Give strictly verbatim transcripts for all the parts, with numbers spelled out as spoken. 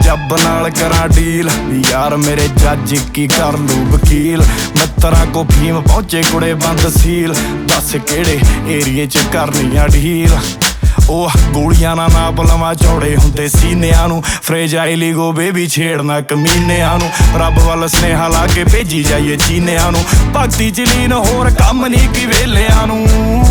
जब नाल करा डील यार मेरे जज की कर लू वकील। मित्तरां को फीम पहुंचे कुड़े बंद सील। दस केड़े एरिए च करनियां ढील। ओह गोलियां ना नाप लवां चौड़े हुंदे सीनियां नूं। फ्रेजाइली गो बेबी छेड़ना कमीनियां नूं। रब वल स्नेहा ला के भेजी जाइए चीनियां नूं। भगती च लीन होर कम नहीं की वेलियां नूं।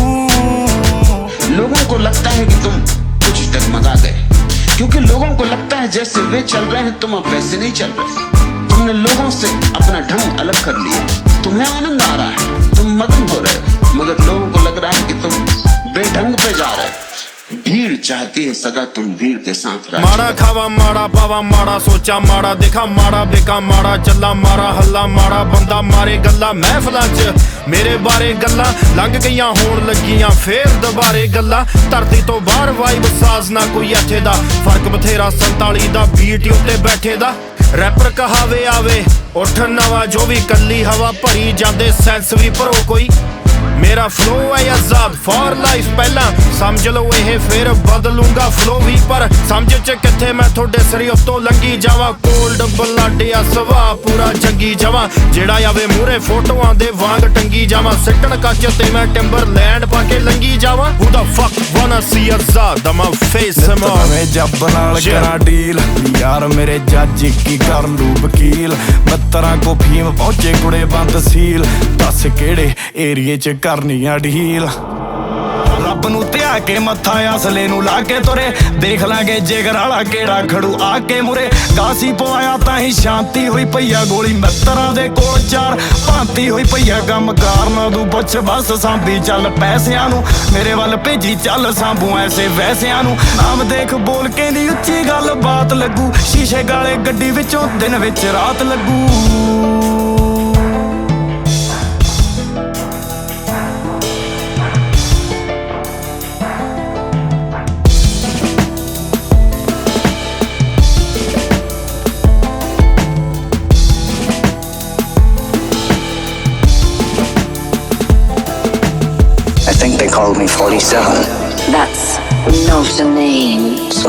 लोगों को लगता है कि तुम कुछ डगमगा गए, क्योंकि लोगों को लगता है जैसे वे चल रहे हैं तुम अब वैसे नहीं चल रहे। तुमने लोगों से अपना ढंग अलग कर लिया। तुम्हें आनंद आ रहा है, तुम मगन हो रहे हो, मगर लोगों को लग रहा है कि तुम बेढंग पे जा रहे हो। भीड़ चाहती है सदा तुम भीड़ के साथ रहो। माड़ा खावा माड़ा पावा माड़ा सोचा माड़ा देखा माड़ा बेका माड़ा चला मारा हल्ला माड़ा बंदा मारे गल्ला महफिलां च मेरे बारे गल्लां लंघ गईयां होण लगियां फेर दुबारे गल्लां। धरती तो बाहर वाइब साज ना कोई इत्थे दा फर्क बथेरा संताली दा बीट उत्ते बैठे दा। रैपर कहावे आवे उठ नवा जो भी कली हवा भरी जांदे सेंस भी भरो कोई। मेरा फ्लो है आजाद फॉर लाइफ पहला समझ लो ये फिर बदलूंगा फ्लो भी पर समझ च किथे मैं थोड़े सरी तो लंगी जावा। कोल्ड ब्लड या सवा पूरा जंगी जावा जेड़ा आवे मूरे फोटोआं दे वांग टंगी जावा। सिटन कच ते मैं टिम्बर लैंड पाके लंगी जावा। Who the fuck wanna see आजाद my face मैं जब नाल करा डील यार मेरे जज की कर लू वकील। मित्तरां को फीम पहुंचे कुड़े बंद सील। दस केड़े एरिए च करनियां ढील। रब नूं ध्या के मत्था असले नूं ला के तुरे देख लांगे जिगर वाला केड़ा खड़ू आके मुरे। गासी पवाया तां शांति होई पईया गोली मित्तरां दे कोल चार भांति होई पईया। गम कार तू पुछ बस सांभी चल पैसिਆਂ नूं मेरे वल भेजी चल सांभू ऐसे वैसिਆਂ नूं। आम देख बोल के दी उच्ची गल बात लगू शीशे गाले गड्डी विचों दिन विच रात लगू। I think they called me forty-seven. That's not a name. So